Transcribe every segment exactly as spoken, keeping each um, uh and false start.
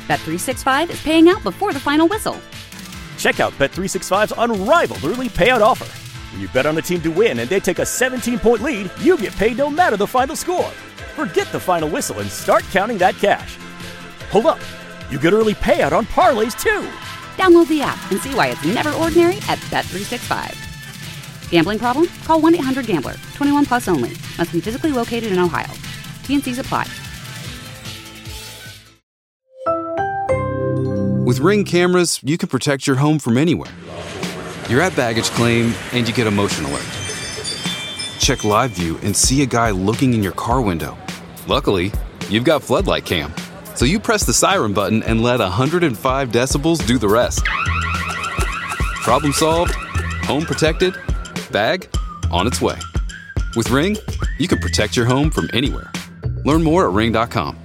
Bet three sixty-five is paying out before the final whistle. Check out Bet three sixty-five's unrivaled early payout offer. When you bet on a team to win and they take a seventeen-point lead, you get paid no matter the final score. Forget the final whistle and start counting that cash. Hold up. You get early payout on parlays, too. Download the app and see why it's never ordinary at Bet three sixty-five. Gambling problem? Call one eight hundred gambler. twenty-one plus only. Must be physically located in Ohio. T and C's apply. With Ring cameras, you can protect your home from anywhere. You're at baggage claim and you get a motion alert. Check live view and see a guy looking in your car window. Luckily, you've got Floodlight Cam. So you press the siren button and let one hundred five decibels do the rest. Problem solved, home protected, bag on its way. With Ring, you can protect your home from anywhere. Learn more at ring dot com.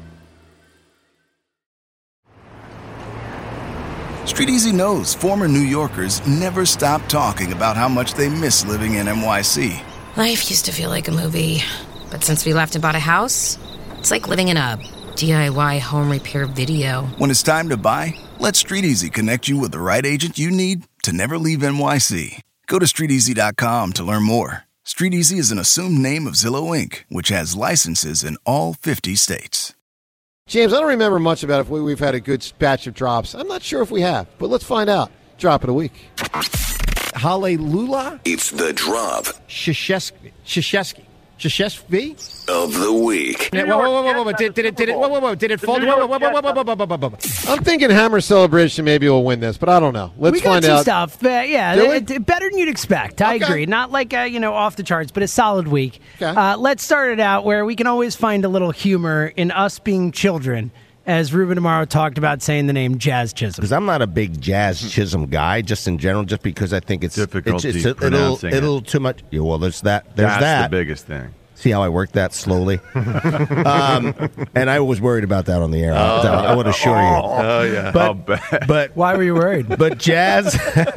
StreetEasy knows former New Yorkers never stop talking about how much they miss living in N Y C. Life used to feel like a movie, but since we left and bought a house, it's like living in a D I Y home repair video. When it's time to buy, let StreetEasy connect you with the right agent you need to never leave N Y C. Go to street easy dot com to learn more. StreetEasy is an assumed name of Zillow Incorporated, which has licenses in all fifty states. James, I don't remember much about if we, we've had a good batch of drops. I'm not sure if we have, but let's find out. Drop of the week. Hallelujah? It's the drop. Shashesky. Shashesky. Shashesky? Of the week. Whoa, whoa, whoa, whoa, whoa. Did, did it, did it, whoa, whoa, whoa. Did it fall? Whoa, whoa, whoa, whoa, whoa, whoa, whoa, whoa, whoa. I'm thinking Hammer Celebration maybe will win this, but I don't know. Let's we got find some out. stuff. Uh, yeah, Do it, it, better than you'd expect. I Okay. agree. Not like, uh, you know, off the charts, but a solid week. Okay. Uh, let's start it out where we can always find a little humor in us being children, as Ruben Amaro talked about saying the name Jazz Chisholm. Because I'm not a big Jazz Chisholm guy, just in general, just because I think it's Difficulty it's, it's a, a, little, pronouncing a it. little too much. Yeah, well, there's that. There's That's that. the biggest thing. See how I work that slowly? um, and I was worried about that on the air. I, I would assure you. Oh, yeah. But, I'll bet. but Why were you worried? But Jazz,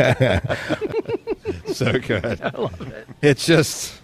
So good. I love it. It's just...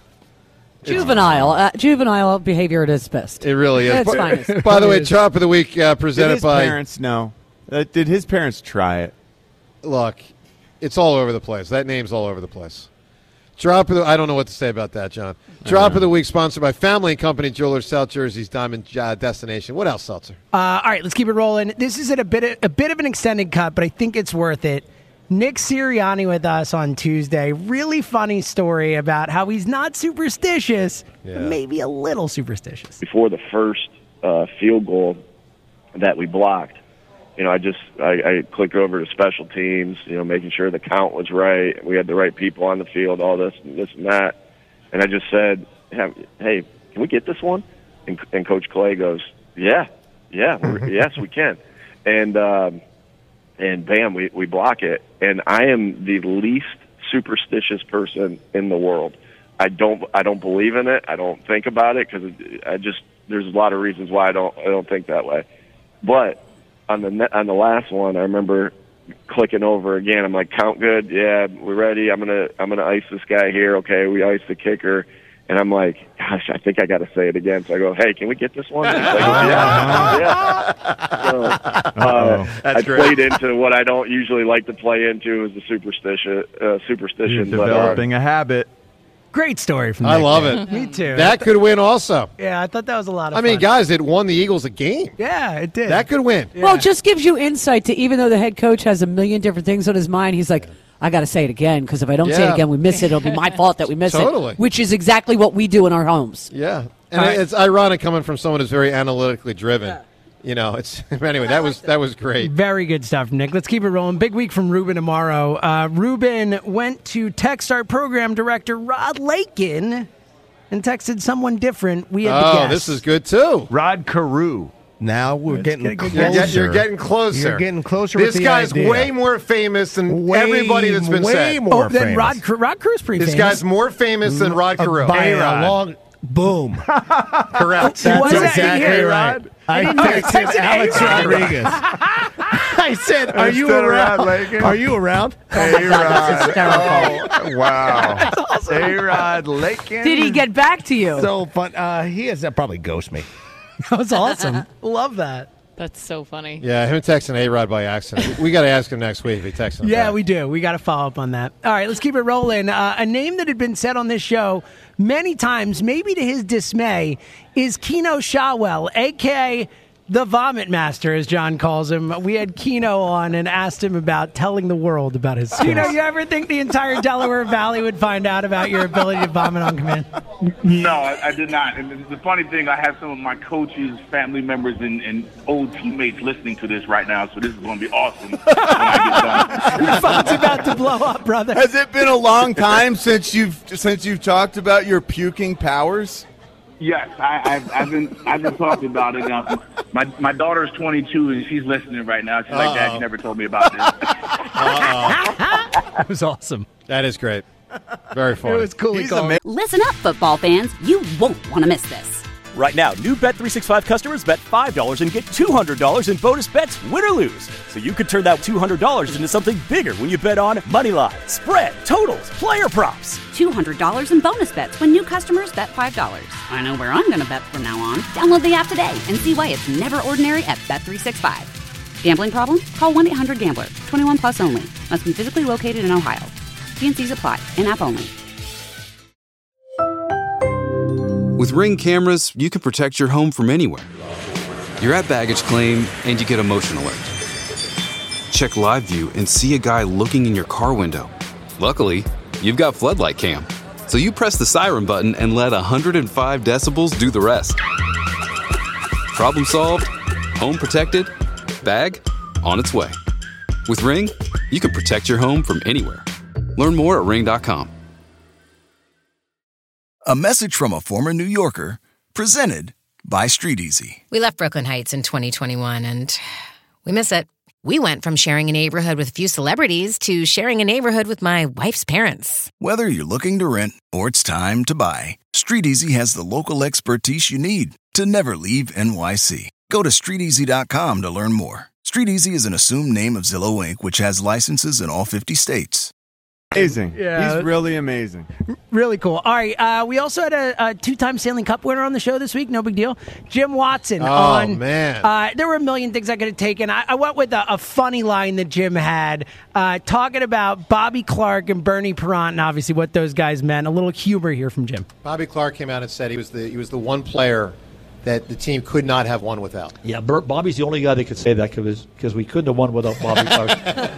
Juvenile. Uh, juvenile behavior at its best. It really is. It's finest. By the way, Drop of the Week uh, presented Did his by... parents know? Uh, did his parents try it? Look, it's all over the place. That name's all over the place. Drop of the... I don't know what to say about that, John. Drop of the Week sponsored by Family and Company Jewelers, South Jersey's Diamond uh, Destination. What else, Seltzer? Uh, all right, let's keep it rolling. This is at a bit of, a bit of an extended cut, but I think it's worth it. Nick Sirianni with us on Tuesday. Really funny story about how he's not superstitious, Yeah. but maybe a little superstitious. Before the first uh, field goal that we blocked, you know, I just I, I clicked over to special teams, you know, making sure the count was right, we had the right people on the field, all this and this and that, and I just said, "Hey, can we get this one?" And, and Coach Clay goes, "Yeah, yeah, we're, yes, we can," and um, and bam, we we block it, and I am the least superstitious person in the world. I don't I don't believe in it. I don't think about it because I just there's a lot of reasons why I don't I don't think that way. But on the net, on the last one, I remember clicking over again. I'm like, count good, yeah, we're ready. I'm gonna I'm gonna ice this guy here. Okay, we ice the kicker, and I'm like, gosh, I think I got to say it again. So I go, hey, can we get this one? And he's like, yeah, yeah. So, uh, I great. played into what I don't usually like to play into is the superstition. Uh, superstition, You're but, uh, developing a habit. Great story from I Nick love there. it. Me too. That could win also. Yeah, I thought that was a lot of I fun. mean, guys, it won the Eagles a game. Yeah, it did. That could win. Well, it just gives you insight to even though the head coach has a million different things on his mind, he's like, I got to say it again because if I don't say Yeah. it again, we miss it. It'll be my fault that we miss Totally. it. Which is exactly what we do in our homes. Yeah. And All right. it's ironic coming from someone who's very analytically driven. You know, it's anyway, that was that was great. Very good stuff, Nick. Let's keep it rolling. Big week from Ruben Amaro. Uh, Ruben went to Techstart program director Rod Lakin and texted someone different. We had to Oh, guess. this is good too. Rod Carew. now we're Let's getting get a good closer. You're, get- you're getting closer. You're getting closer This with the guy's idea. way more famous than Way- everybody that's been way said. more Oh, then famous. Rod, Car- Rod Carew's pretty This famous. guy's more famous than Rod Uh, Carew. by a A-Rod. long boom. Correct. Was that- exactly yeah, right. I didn't know. texted Texted Alex A-Rod. Rodriguez. I said, "Are you Instead of Rod around? Lakin? Are you around?" A-Rod. Oh, wow. A-Rod Lakin. Did he get back to you? So fun. Uh, he has uh, probably ghost me. That was awesome. Love that. That's so funny. Yeah, him texting A-Rod by accident. We got to ask him next week if he texts him. Yeah, back. we do. We got to follow up on that. All right, let's keep it rolling. Uh, a name that had been said on this show many times, maybe to his dismay, is Keno Shawwell, a k a the Vomit Master, as John calls him. We had Keno on and asked him about telling the world about his skills. Keno, you ever think the entire Delaware Valley would find out about your ability to vomit on command? No, I, I did not. And the funny thing, I have some of my coaches, family members, and, and old teammates listening to this right now, so this is going to be awesome when I get done. Your phone's about to blow up, brother. Has it been a long time since you've since you've talked about your puking powers? Yes, I, I've, I've been I've been talking about it now. My my daughter's twenty-two and she's listening right now. She's like, Dad, you never told me about this. That was awesome. That is great. Very funny. It was cool. Listen up, football fans. You won't want to miss this. Right now, new Bet three sixty-five customers bet five dollars and get two hundred dollars in bonus bets, win or lose. So you could turn that two hundred dollars into something bigger when you bet on money line, spread, totals, player props. two hundred dollars in bonus bets when new customers bet five dollars. I know where I'm going to bet from now on. Download the app today and see why it's never ordinary at Bet three sixty-five. Gambling problem? Call one eight hundred gambler. twenty-one plus only. Must be physically located in Ohio. T and C's apply. In-app only. With Ring cameras, you can protect your home from anywhere. You're at baggage claim and you get a motion alert. Check live view and see a guy looking in your car window. Luckily, you've got Floodlight Cam. So you press the siren button and let one hundred five decibels do the rest. Problem solved, home protected, bag on its way. With Ring, you can protect your home from anywhere. Learn more at ring dot com. A message from a former New Yorker, presented by Street Easy. We left Brooklyn Heights in twenty twenty-one, and we miss it. We went from sharing a neighborhood with a few celebrities to sharing a neighborhood with my wife's parents. Whether you're looking to rent or it's time to buy, Street Easy has the local expertise you need to never leave N Y C. Go to street easy dot com to learn more. Street Easy is an assumed name of Zillow Incorporated, which has licenses in all fifty states. Amazing. Yeah. He's really amazing. Really cool. All right. Uh, we also had a, a two-time Stanley Cup winner on the show this week. No big deal. Jim Watson. Oh, on, man. Uh, there were a million things I could have taken. I, I went with a, a funny line that Jim had, uh, talking about Bobby Clark and Bernie Perrant and obviously what those guys meant. A little humor here from Jim. Bobby Clark came out and said he was the he was the one player that the team could not have won without. Yeah, Bert, Bobby's the only guy that could say that because we couldn't have won without Bobby Clark.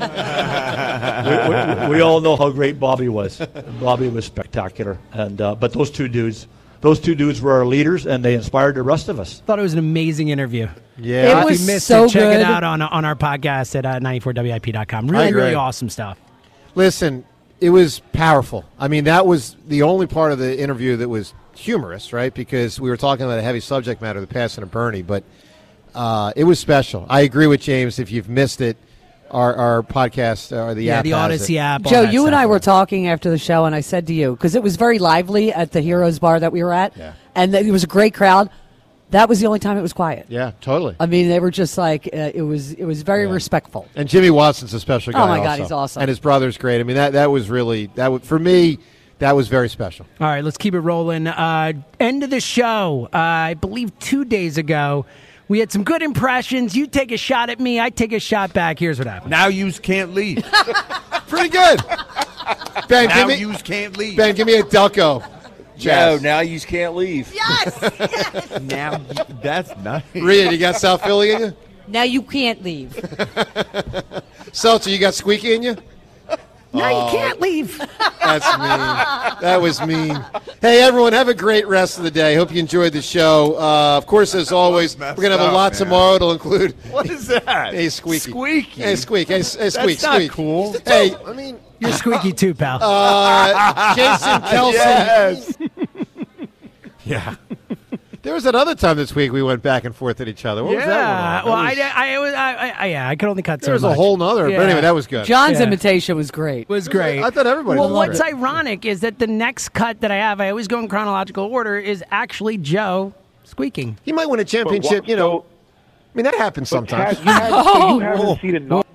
we, we, we all know how great Bobby was. Bobby was spectacular, and uh, but those two dudes, those two dudes were our leaders, and they inspired the rest of us. Thought it was an amazing interview. Yeah, if was you missed so it, check good. it out on on our podcast at uh, ninety-four W I P dot com. Really, agree. really awesome stuff. Listen, it was powerful. I mean, that was the only part of the interview that was humorous, right? Because we were talking about a heavy subject matter, the passing of Bernie, but uh, it was special. I agree with James. If you've missed it, our, our podcast or the yeah, app the has Odyssey it. app. all Joe, that you and stuff. I were talking after the show, and I said to you, because it was very lively at the Heroes Bar that we were at, Yeah. and it was a great crowd. That was the only time it was quiet. Yeah, totally. I mean, they were just like, uh, it was it was very Yeah. respectful. And Jimmy Watson's a special guy. Oh, my God, also. he's awesome. And his brother's great. I mean, that that was really that was, for me. That was very special. All right, let's keep it rolling. Uh, end of the show. Uh, I believe two days ago, we had some good impressions. You take a shot at me, I take a shot back. Here's what happened. Now yous can't leave. Pretty good. Ben, now give me yous can't leave. Ben, give me a Delco. Joe, now you can't leave. Yes. Now that's nice. Rhea, you got South Philly in you? Now you can't leave. Seltzer, you got squeaky in you? No, Oh. you can't leave. That's mean. That was mean. Hey, everyone, have a great rest of the day. Hope you enjoyed the show. Uh, of course, as always, we're going to have a up, lot man. tomorrow. It'll include. What is that? Hey, squeaky. Squeaky. Hey, squeak. Hey, s- hey squeak. That's not squeak. cool. Hey, I mean, You're squeaky too, pal. uh, Jason Kelsey. Yes. Yeah. There was another time this week we went back and forth at each other. What yeah. was that one? Well, That was- I, I, was, I, I, yeah, I could only cut so there was much. a whole nother. Yeah. But anyway, that was good. John's Yeah. imitation was great. was great. I thought everybody Well, was what's great. ironic is that the next cut that I have, I always go in chronological order, is actually Joe squeaking. He might win a championship, you know. I mean, that happens sometimes. You, have, you haven't seen it. No-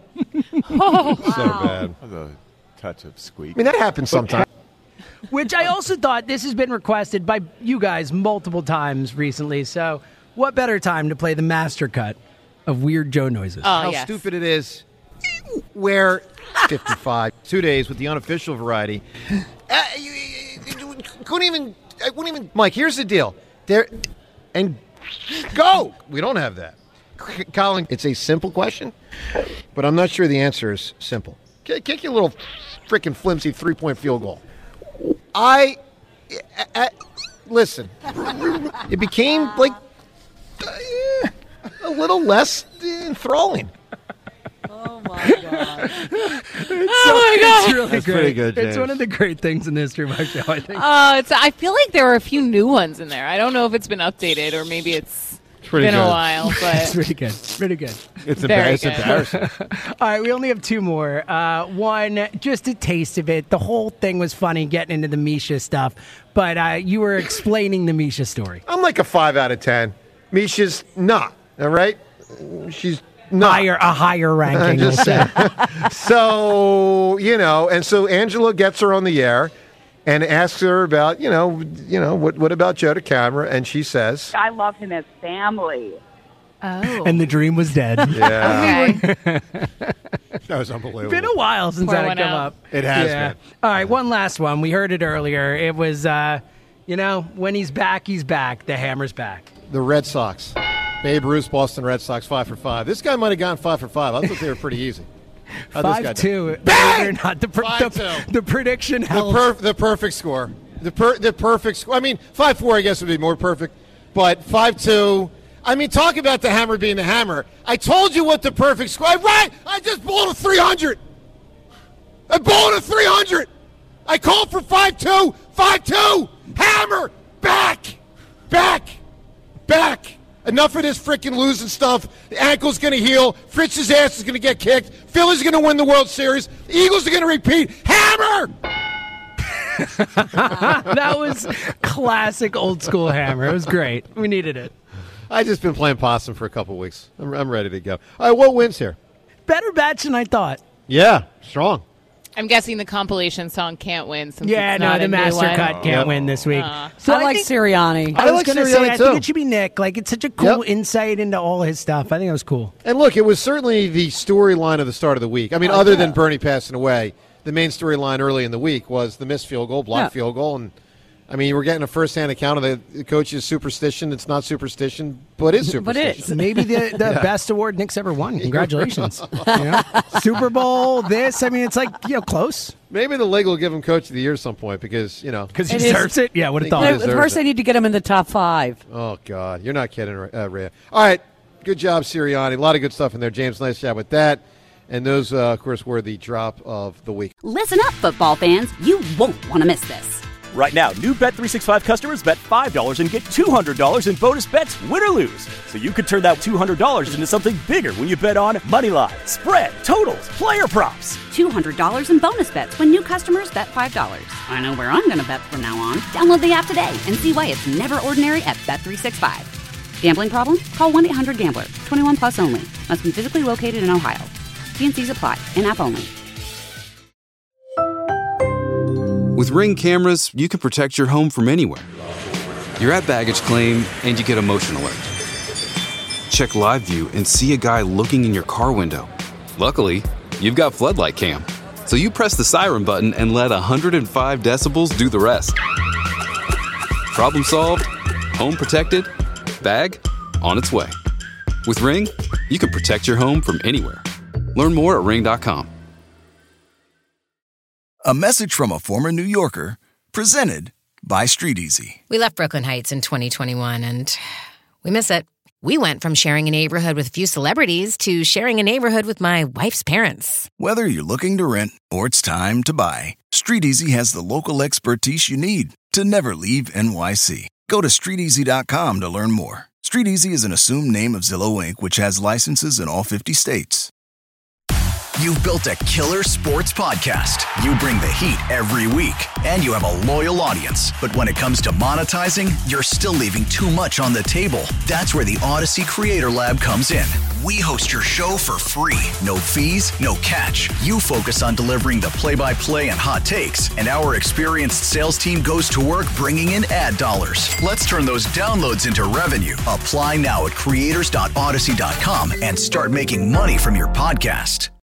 So bad. A touch of squeak. I mean, that happens sometimes. Which I also thought this has been requested by you guys multiple times recently. So, what better time to play the master cut of weird Joe noises. Oh, How yes. stupid it is. Where fifty-five, two days with the unofficial variety. Uh, you, you, you couldn't even, I wouldn't even, Mike, here's the deal. There, and go. We don't have that. Colin, it's a simple question, but I'm not sure the answer is simple. Kick, kick your little freaking flimsy three-point field goal. I, I, I listen, it became like uh, a little less enthralling. Oh my god! It's Oh my God. It's really That's great. pretty good, It's James. one of the great things in the history of my show, I think. Uh, it's, I feel like there were a few new ones in there. I don't know if it's been updated or maybe it's, It's pretty been good. a while, It's but pretty good. Pretty good. It's, Very embar- it's good. embarrassing. All right, we only have two more. Uh, one, just a taste of it. The whole thing was funny getting into the Misha stuff, but uh, you were explaining the Misha story. I'm like a five out of ten. Misha's not, all right? She's not. Higher, a higher ranking, we'll Just say. So, you know, and so Angela gets her on the air and asks her about, you know, you know, what what about Joe to camera? And she says, I love him as family. oh. And the dream was dead. yeah. Okay. That was unbelievable. Been a while since Pour that had one come out. up. It has Yeah. been. All right, one last one. We heard it earlier. It was, uh, you know, when he's back, he's back. The hammer's back. The Red Sox. Babe Ruth, Boston Red Sox, five for five. This guy might have gone five for five. I thought they were pretty easy. How'd this guy Five do? two. Believe it or not, the, per- Five the, two. the prediction The, held. per- the perfect score. The per- the perfect score. I mean, five four, I guess, would be more perfect. But five two. I mean, talk about the hammer being the hammer. I told you what the perfect score. I, right, I just bowled a three hundred. I bowled a three hundred. I called for five two. five two. Hammer. Back. Back. Back. Enough of this freaking losing stuff. The ankle's going to heal. Fritz's ass is going to get kicked. Philly's going to win the World Series. The Eagles are going to repeat. Hammer! That was classic old school hammer. It was great. We needed it. I've just been playing possum for a couple weeks. I'm, I'm ready to go. All right, what wins here? Better batch than I thought. Yeah, strong. I'm guessing the compilation song can't win. Since Yeah, it's no, not the a new master one. cut can't Yep. win this week. Uh, So I, like think- Sirianni. I, I was like going to Sirianni, say, I too. think it should be Nick. Like, it's such a cool Yep. insight into all his stuff. I think it was cool. And look, it was certainly the storyline of the start of the week. I mean, Oh, other yeah. than Bernie passing away, the main storyline early in the week was the missed field goal, blocked Yeah. field goal, and I mean, we're getting a first-hand account of the coach's superstition. It's not superstition, but is But superstition. it is. Maybe the, the Yeah. best award Nick's ever won. Congratulations. You know? Super Bowl, this. I mean, it's like, you know, close. Maybe the league will give him Coach of the Year at some point because, you know. Because he It is- deserves it. Yeah, would have Think thought. he deserves First, it. they need to get him in the top five. Oh, God. You're not kidding, uh, Rhea. All right. Good job, Sirianni. A lot of good stuff in there. James, nice job with that. And those, uh, of course, were the drop of the week. Listen up, football fans. You won't want to miss this. Right now, new Bet three sixty-five customers bet five dollars and get two hundred dollars in bonus bets, win or lose. So you could turn that two hundred dollars into something bigger when you bet on money line, spread, totals, player props. two hundred dollars in bonus bets when new customers bet five dollars. I know where I'm going to bet from now on. Download the app today and see why it's never ordinary at Bet three sixty-five. Gambling problem? Call one eight hundred gambler. twenty-one plus only. Must be physically located in Ohio. T and C's apply. In-app only. With Ring cameras, you can protect your home from anywhere. You're at baggage claim and you get a motion alert. Check live view and see a guy looking in your car window. Luckily, you've got Floodlight Cam. So you press the siren button and let one hundred five decibels do the rest. Problem solved, home protected, bag on its way. With Ring, you can protect your home from anywhere. Learn more at ring dot com. A message from a former New Yorker, presented by Street Easy. We left Brooklyn Heights in twenty twenty-one, and we miss it. We went from sharing a neighborhood with a few celebrities to sharing a neighborhood with my wife's parents. Whether you're looking to rent or it's time to buy, Street Easy has the local expertise you need to never leave N Y C. Go to street easy dot com to learn more. Street Easy is an assumed name of Zillow Incorporated, which has licenses in all fifty states. You've built a killer sports podcast. You bring the heat every week, and you have a loyal audience. But when it comes to monetizing, you're still leaving too much on the table. That's where the Odyssey Creator Lab comes in. We host your show for free. No fees, no catch. You focus on delivering the play-by-play and hot takes, and our experienced sales team goes to work bringing in ad dollars. Let's turn those downloads into revenue. Apply now at creators dot odyssey dot com and start making money from your podcast.